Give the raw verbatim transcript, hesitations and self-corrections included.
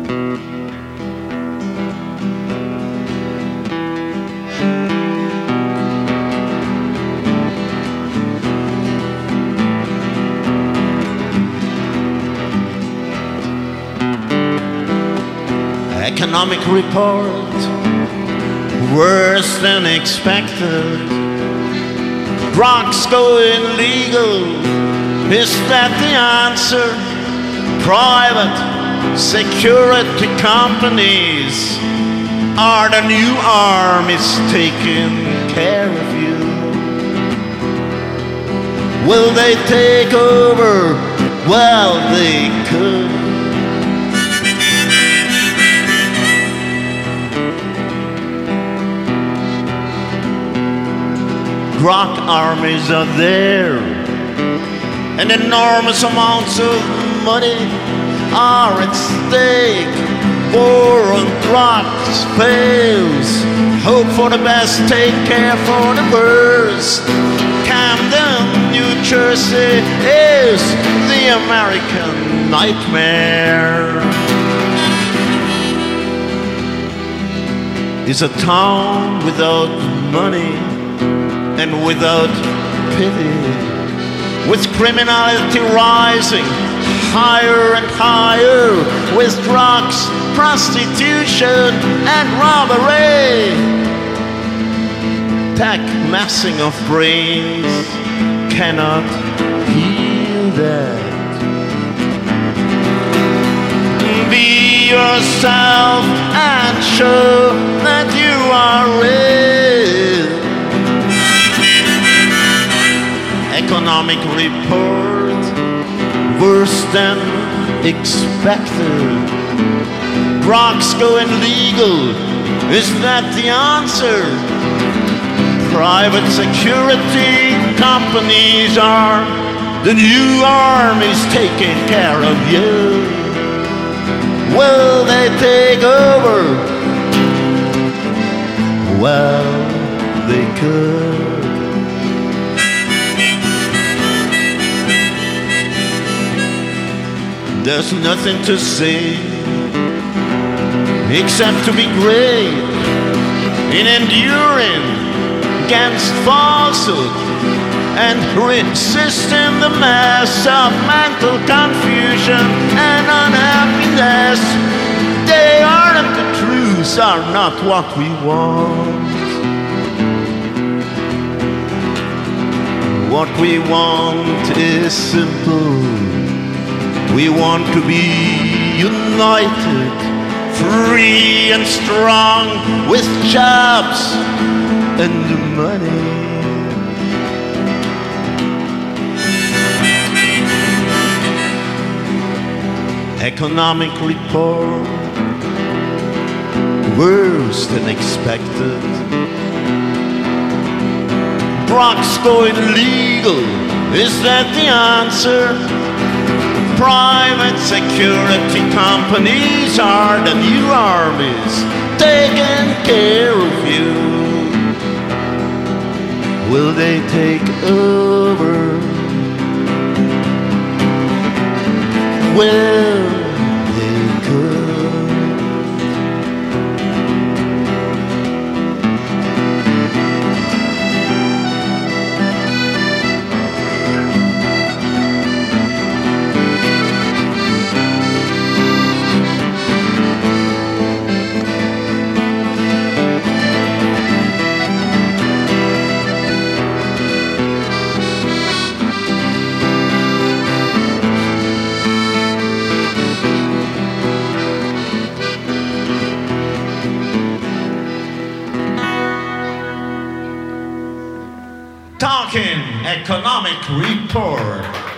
Economic report, worse than expected. Drugs going legal, is that the answer? Private security companies are the new armies taking care of you. Will they take over? Well, they could. Drug armies are there, and enormous amounts of money are at stake. War on drugs fails. Hope for the best, take care for the worst. Camden, New Jersey is the American nightmare. It's a town without money and without pity, with criminality rising higher and higher, with drugs, prostitution, and robbery. Tech messing of brains cannot heal that. Be yourself and show that you are real. Economic report, worse than expected. Drugs going legal, is that the answer? Private security companies are the new armies taking care of you. Will they take over? Well, they could. There's nothing to say except to be great in enduring against falsehood and resisting the mess of mental confusion and unhappiness. They aren't the truths, are not what we want. What we want is simple. We want to be united, free and strong, with jobs and money. Economic report, worse than expected. Drugs going legal, is that the answer? Private security companies are the new armies taking care of you. Will they take over? Well, they could. Talking Economic Report.